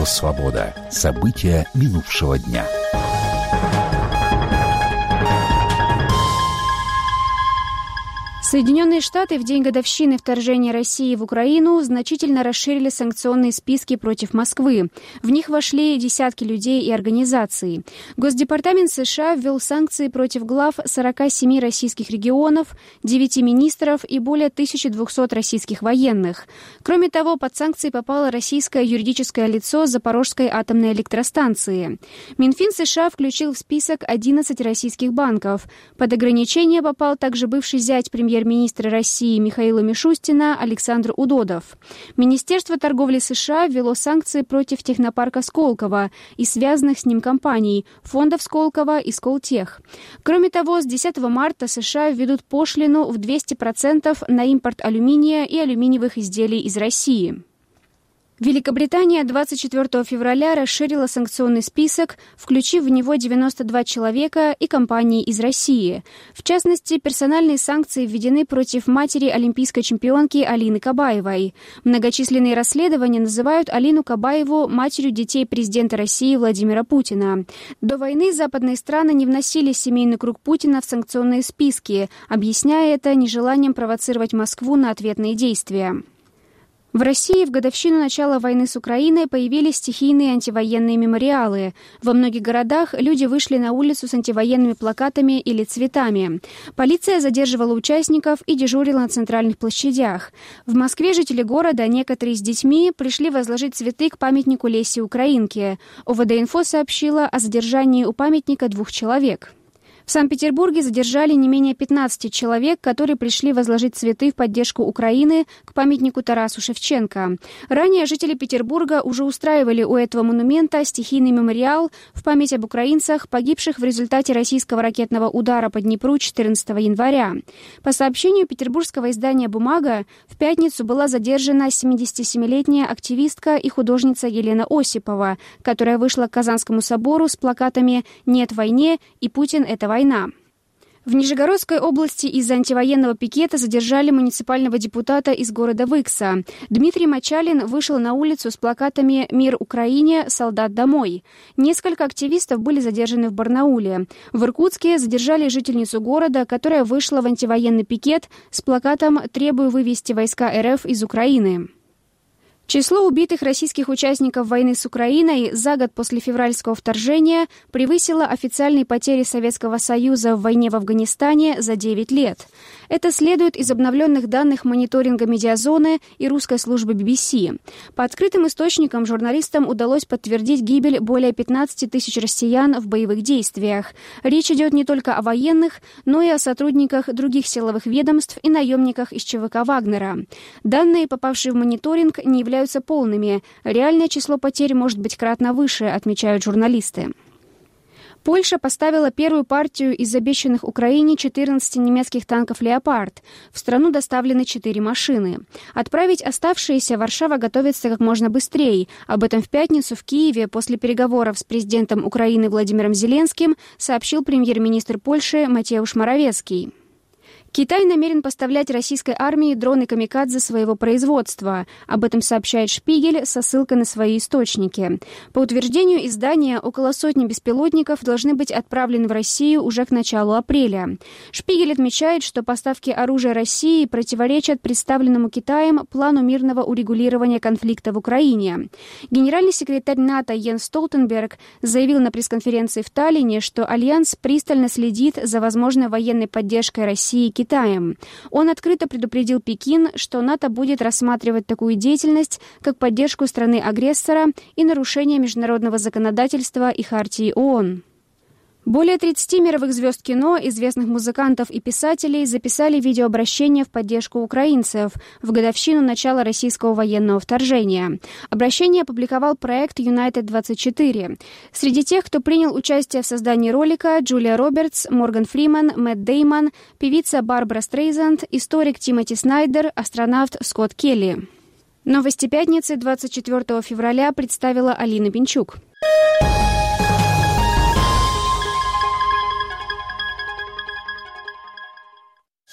«Свобода». События минувшего дня. Соединенные Штаты в день годовщины вторжения России в Украину значительно расширили санкционные списки против Москвы. В них вошли десятки людей и организаций. Госдепартамент США ввел санкции против глав 47 российских регионов, 9 министров и более 1200 российских военных. Кроме того, под санкции попало российское юридическое лицо Запорожской атомной электростанции. Минфин США включил в список 11 российских банков. Под ограничение попал также бывший зять премьер-министра России Михаила Мишустина Александр Удодов. Министерство торговли США ввело санкции против технопарка Сколково и связанных с ним компаний, фондов Сколково и Сколтех. Кроме того, с 10 марта США введут пошлину в 200% на импорт алюминия и алюминиевых изделий из России. Великобритания 24 февраля расширила санкционный список, включив в него 92 человека и компании из России. В частности, персональные санкции введены против матери олимпийской чемпионки Алины Кабаевой. Многочисленные расследования называют Алину Кабаеву матерью детей президента России Владимира Путина. До войны западные страны не вносили семейный круг Путина в санкционные списки, объясняя это нежеланием провоцировать Москву на ответные действия. В России в годовщину начала войны с Украиной появились стихийные антивоенные мемориалы. Во многих городах люди вышли на улицу с антивоенными плакатами или цветами. Полиция задерживала участников и дежурила на центральных площадях. В Москве жители города, некоторые с детьми, пришли возложить цветы к памятнику Лесе Украинке. ОВД-инфо сообщила о задержании у памятника 2 человек. В Санкт-Петербурге задержали не менее 15 человек, которые пришли возложить цветы в поддержку Украины к памятнику Тарасу Шевченко. Ранее жители Петербурга уже устраивали у этого монумента стихийный мемориал в память об украинцах, погибших в результате российского ракетного удара по Днепру 14 января. По сообщению петербургского издания «Бумага», в пятницу была задержана 77-летняя активистка и художница Елена Осипова, которая вышла к Казанскому собору с плакатами «Нет войне» и «Путин – это война». В Нижегородской области из-за антивоенного пикета задержали муниципального депутата из города Выкса. Дмитрий Мочалин вышел на улицу с плакатами «Мир Украине! Солдат домой!». Несколько активистов были задержаны в Барнауле. В Иркутске задержали жительницу города, которая вышла в антивоенный пикет с плакатом «Требую вывести войска РФ из Украины». Число убитых российских участников войны с Украиной за год после февральского вторжения превысило официальные потери Советского Союза в войне в Афганистане за 9 лет. Это следует из обновленных данных мониторинга медиазоны и русской службы BBC. По открытым источникам журналистам удалось подтвердить гибель более 15 тысяч россиян в боевых действиях. Речь идет не только о военных, но и о сотрудниках других силовых ведомств и наемниках из ЧВК «Вагнера». Данные, попавшие в мониторинг, не являются полными. Реальное число потерь может быть кратно выше, отмечают журналисты. Польша поставила первую партию из обещанных Украине 14 немецких танков «Леопард». В страну доставлены 4 машины. Отправить оставшиеся Варшава готовится как можно быстрее. Об этом в пятницу в Киеве после переговоров с президентом Украины Владимиром Зеленским сообщил премьер-министр Польши Матеуш Моравецкий. Китай намерен поставлять российской армии дроны «Камикадзе» своего производства. Об этом сообщает «Шпигель» со ссылкой на свои источники. По утверждению издания, около сотни беспилотников должны быть отправлены в Россию уже к началу апреля. «Шпигель» отмечает, что поставки оружия России противоречат представленному Китаем плану мирного урегулирования конфликта в Украине. Генеральный секретарь НАТО Йенс Столтенберг заявил на пресс-конференции в Таллине, что Альянс пристально следит за возможной военной поддержкой России Китаем. Он открыто предупредил Пекин, что НАТО будет рассматривать такую деятельность, как поддержку страны-агрессора и нарушение международного законодательства и хартии ООН. Более 30 мировых звезд кино, известных музыкантов и писателей записали видеообращение в поддержку украинцев в годовщину начала российского военного вторжения. Обращение опубликовал проект United24. Среди тех, кто принял участие в создании ролика, Джулия Робертс, Морган Фриман, Мэтт Деймон, певица Барбара Стрейзанд, историк Тимоти Снайдер, астронавт Скотт Келли. Новости пятницы 24 февраля представила Алина Пинчук.